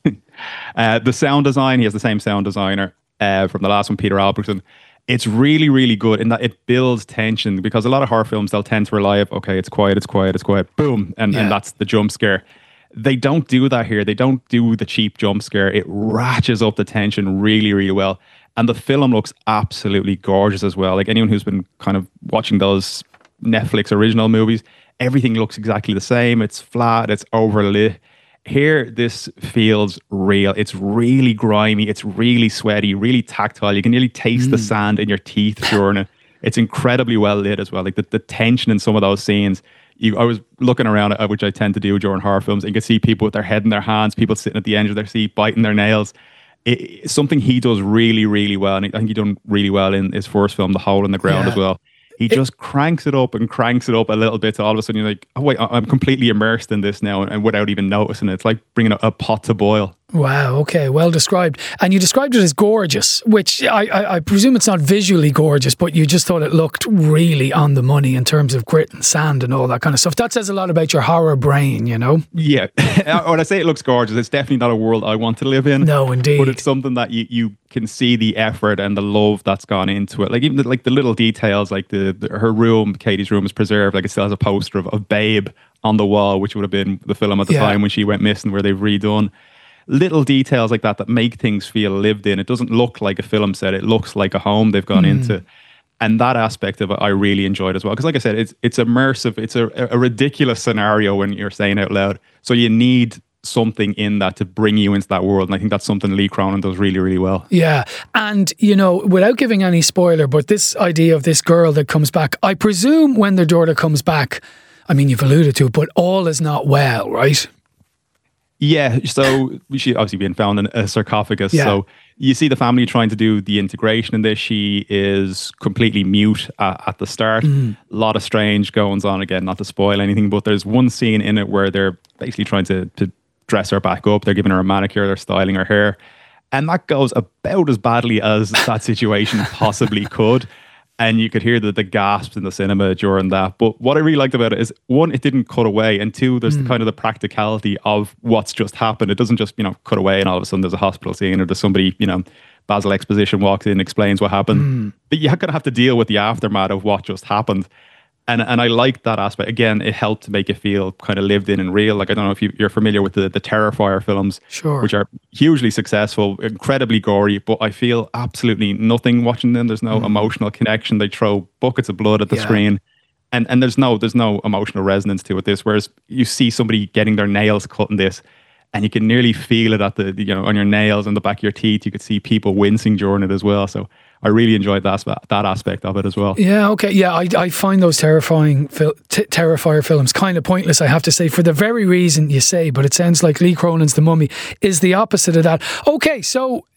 it. The sound design, he has the same sound designer from the last one, Peter Albertson. It's really, really good in that it builds tension, because a lot of horror films, they'll tend to rely on, okay, it's quiet, boom, and that's the jump scare. They don't do that here. They don't do the cheap jump scare. It ratchets up the tension really, really well. And the film looks absolutely gorgeous as well. Like anyone who's been kind of watching those Netflix original movies, everything looks exactly the same. It's flat, it's overlit. Here, this feels real. It's really grimy. It's really sweaty, really tactile. You can nearly taste the sand in your teeth during it. It's incredibly well lit as well. Like the tension in some of those scenes. I was looking around at, which I tend to do during horror films, and you can see people with their head in their hands, people sitting at the edge of their seat, biting their nails. It's something he does really, really well. And I think he done really well in his first film, The Hole in the Ground, as well. He just cranks it up a little bit. So all of a sudden you're like, oh wait, I'm completely immersed in this now, and without even noticing it. It's like bringing a pot to boil. Wow, okay, well described. And you described it as gorgeous, which I presume it's not visually gorgeous, but you just thought it looked really on the money in terms of grit and sand and all that kind of stuff. That says a lot about your horror brain, Yeah. When I say it looks gorgeous, it's definitely not a world I want to live in. No, indeed. But it's something that you can see the effort and the love that's gone into it. Like even the little details, like her room, Katie's room, is preserved. Like it still has a poster of Babe on the wall, which would have been the film at the time when she went missing, where they've redone. Little details like that make things feel lived in. It doesn't look like a film set. It looks like a home they've gone into. And that aspect of it, I really enjoyed as well. Because like I said, it's immersive. It's a ridiculous scenario when you're saying out loud. So you need something in that to bring you into that world. And I think that's something Lee Cronin does really, really well. Yeah. And, without giving any spoiler, but this idea of this girl that comes back, I presume when their daughter comes back, I mean, you've alluded to it, but all is not well, right? Yeah, so she obviously been found in a sarcophagus. Yeah. So you see the family trying to do the integration in this. She is completely mute at the start. A lot of strange goings on, again, not to spoil anything, but there's one scene in it where they're basically trying to dress her back up. They're giving her a manicure, they're styling her hair. And that goes about as badly as that situation possibly could. And you could hear the gasps in the cinema during that. But what I really liked about it is, one, it didn't cut away, and two, there's kind of the practicality of what's just happened. It doesn't just, cut away and all of a sudden there's a hospital scene, or there's somebody, Basil Exposition walks in and explains what happened. But you're going to have to deal with the aftermath of what just happened. And I liked that aspect. Again, it helped to make it feel kind of lived in and real. Like, I don't know if you're familiar with the Terrifier films, which are hugely successful, incredibly gory, but I feel absolutely nothing watching them. There's no emotional connection. They throw buckets of blood at the screen. And there's no emotional resonance to it. This, whereas you see somebody getting their nails cut in this, and you can nearly feel it at on your nails and the back of your teeth. You could see people wincing during it as well. So I really enjoyed that aspect of it as well. Yeah, okay. Yeah, I find those Terrifier films kind of pointless, I have to say, for the very reason you say, but it sounds like Lee Cronin's The Mummy is the opposite of that. Okay, so,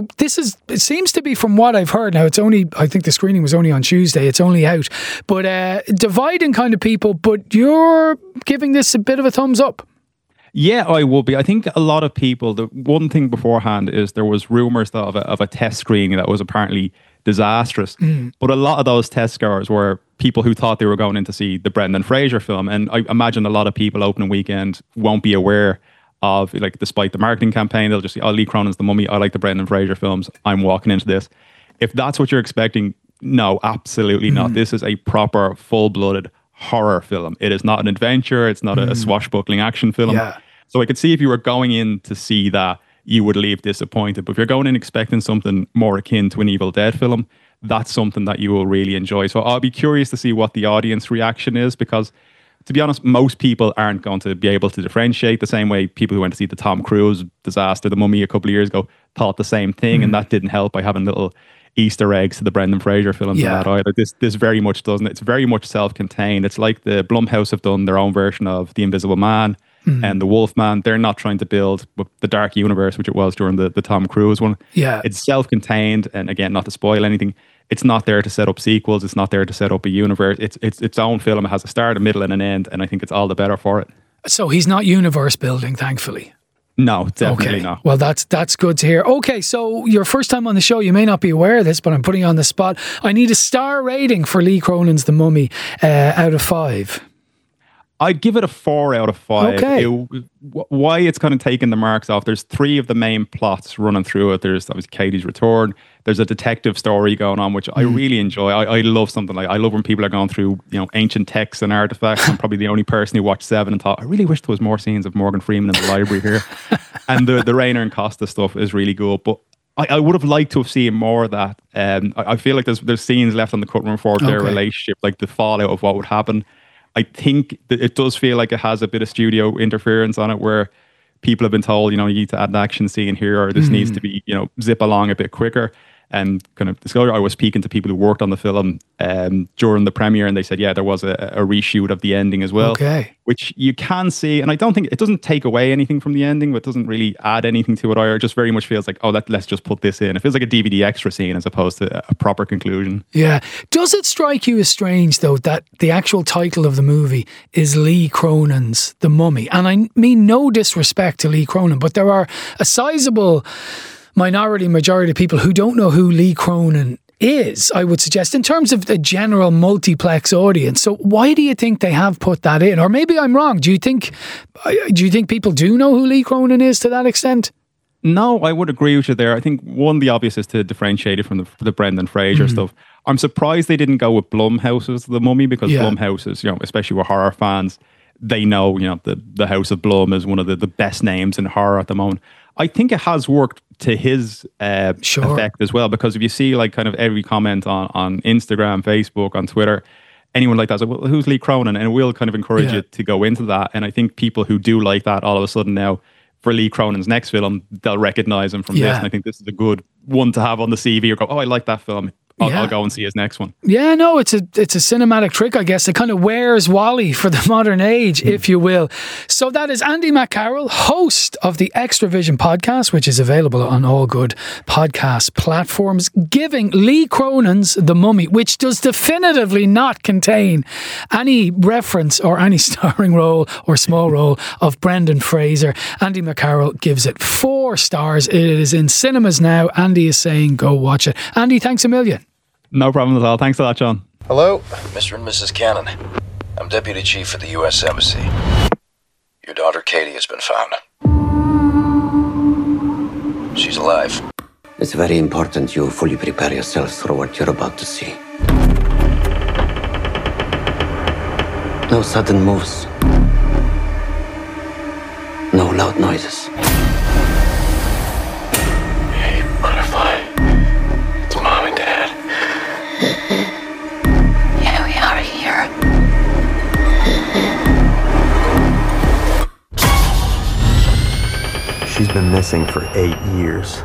it seems to be, from what I've heard, now I think the screening was only on Tuesday, it's only out, but dividing kind of people, but you're giving this a bit of a thumbs up. Yeah, I will be. I think a lot of people, the one thing beforehand is there was rumours of a test screening that was apparently disastrous. But a lot of those test goers were people who thought they were going in to see the Brendan Fraser film. And I imagine a lot of people opening weekend won't be aware of, like, despite the marketing campaign, they'll just say, oh, Lee Cronin's The Mummy, I like the Brendan Fraser films, I'm walking into this. If that's what you're expecting, No, absolutely not. This is a proper, full-blooded horror film. It is not an adventure. It's not a swashbuckling action film. Yeah. So I could see if you were going in to see that, you would leave disappointed. But if you're going in expecting something more akin to an Evil Dead film, that's something that you will really enjoy. So I'll be curious to see what the audience reaction is, because to be honest, most people aren't going to be able to differentiate the same way people who went to see the Tom Cruise disaster, The Mummy, a couple of years ago, thought the same thing. And that didn't help by having little Easter eggs to the Brendan Fraser films and that either. This very much doesn't. It's very much self-contained. It's like the Blumhouse have done their own version of The Invisible Man and The Wolfman. They're not trying to build the dark universe, which it was during the Tom Cruise one. Yeah. It's self-contained, and again, not to spoil anything, it's not there to set up sequels. It's not there to set up a universe. It's its own film. It has a start, a middle, and an end, and I think it's all the better for it. So he's not universe building, thankfully. No, definitely not. Well, that's good to hear. Okay, so your first time on the show, you may not be aware of this, but I'm putting you on the spot. I need a star rating for Lee Cronin's The Mummy out of 5. I'd give it a 4 out of 5. Okay. Why it's kind of taken the marks off, there's 3 of the main plots running through it. There's obviously Katie's return. There's a detective story going on, which I really enjoy. I love something like, I love when people are going through, ancient texts and artifacts. I'm probably the only person who watched Seven and thought, I really wish there was more scenes of Morgan Freeman in the library here. And the Rainer and Costa stuff is really good. But I would have liked to have seen more of that. I feel like there's scenes left on the cutting room floor of their relationship, like the fallout of what would happen. I think that it does feel like it has a bit of studio interference on it, where people have been told, you need to add an action scene here, or this needs to be, zip along a bit quicker. And kind of discover, I was speaking to people who worked on the film during the premiere, and they said, yeah, there was a reshoot of the ending as well. Okay. Which you can see, and I don't think, it doesn't take away anything from the ending, but it doesn't really add anything to it either. It just very much feels like, let's just put this in. It feels like a DVD extra scene as opposed to a proper conclusion. Yeah. Does it strike you as strange, though, that the actual title of the movie is Lee Cronin's The Mummy? And I mean no disrespect to Lee Cronin, but there are a sizable majority of people who don't know who Lee Cronin is, I would suggest, in terms of the general multiplex audience. So why do you think they have put that in? Or maybe I'm wrong. Do you think people do know who Lee Cronin is to that extent? No, I would agree with you there. I think one, the obvious is to differentiate it from the Brendan Fraser stuff. I'm surprised they didn't go with Blumhouse's The Mummy, because Blumhouse is, especially with horror fans, they know, the House of Blum is one of the best names in horror at the moment. I think it has worked to his effect as well, because if you see like kind of every comment on Instagram, Facebook, on Twitter, anyone like that, like, well, who's Lee Cronin? And it will kind of encourage you to go into that. And I think people who do like that, all of a sudden now, for Lee Cronin's next film, they'll recognize him from this. And I think this is a good one to have on the CV, or go, I like that film. I'll go and see his next one. Yeah, no, it's a cinematic trick, I guess. It kind of wears Wally for the modern age, if you will. So that is Andy McCarroll, host of the Extra Vision podcast, which is available on all good podcast platforms, giving Lee Cronin's The Mummy, which does definitively not contain any reference or any starring role or small role of Brendan Fraser. Andy McCarroll gives it 4 stars. It is in cinemas now. Andy is saying go watch it. Andy, thanks a million. No problem at all. Thanks a lot, John. Hello, Mr. and Mrs. Cannon. I'm Deputy Chief at the U.S. Embassy. Your daughter Katie has been found. She's alive. It's very important you fully prepare yourselves for what you're about to see. No sudden moves. No loud noises. Hey, Butterfly. It's Mom and Dad. Yeah, we are here. She's been missing for 8 years.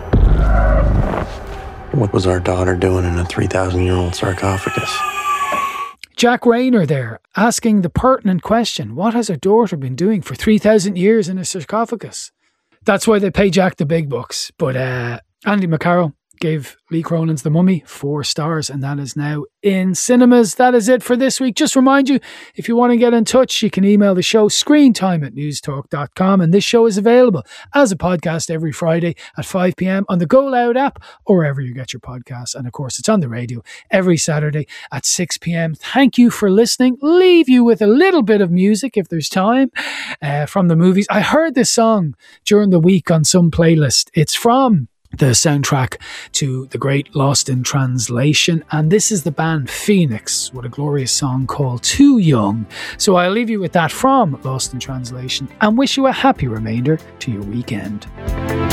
What was our daughter doing in a 3,000-year-old sarcophagus? Jack Rayner there, asking the pertinent question, what has her daughter been doing for 3,000 years in a sarcophagus? That's why they pay Jack the big bucks. But Andy McCarroll gave Lee Cronin's The Mummy 4 stars, and that is now in cinemas. That is it for this week. Just remind you, if you want to get in touch, you can email the show screentime@newstalk.com, and this show is available as a podcast every Friday at 5 p.m. on the Go Loud app or wherever you get your podcasts. And of course, it's on the radio every Saturday at 6 p.m. Thank you for listening. Leave you with a little bit of music if there's time from the movies. I heard this song during the week on some playlist. It's from the soundtrack to the great Lost in Translation. And this is the band Phoenix with a glorious song called Too Young. So I'll leave you with that from Lost in Translation and wish you a happy remainder to your weekend.